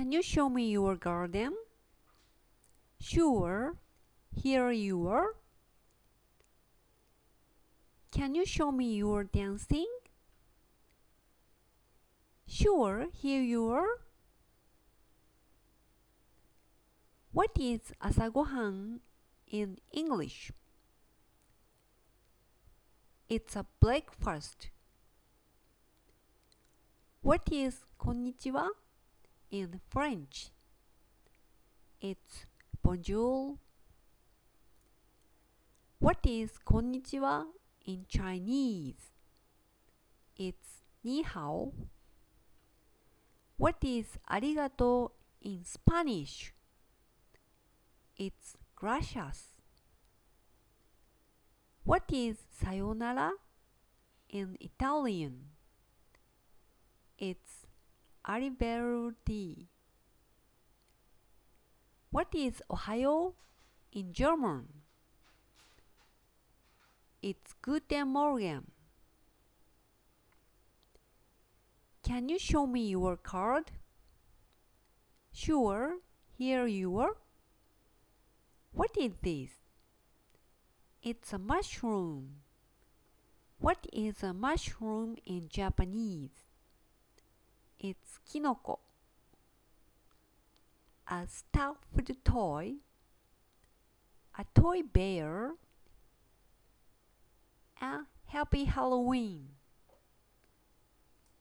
Can you show me your garden? Sure, here you are. Can you show me your dancing? Sure, here you are. What is asagohan in English? It's a breakfast. What is konnichiwa in French? It's bonjour. What is konnichiwa in Chinese? It's ni hao. What is arigato in Spanish? It's gracias. What is sayonara in Italian? It's arrivederci. What is Ohayo in German? It's Guten Morgen. Can you show me your card? Sure, here you are. What is this? It's a mushroom. What is a mushroom in Japanese? It's kinoko. A stuffed toy, a toy bear, a happy Halloween.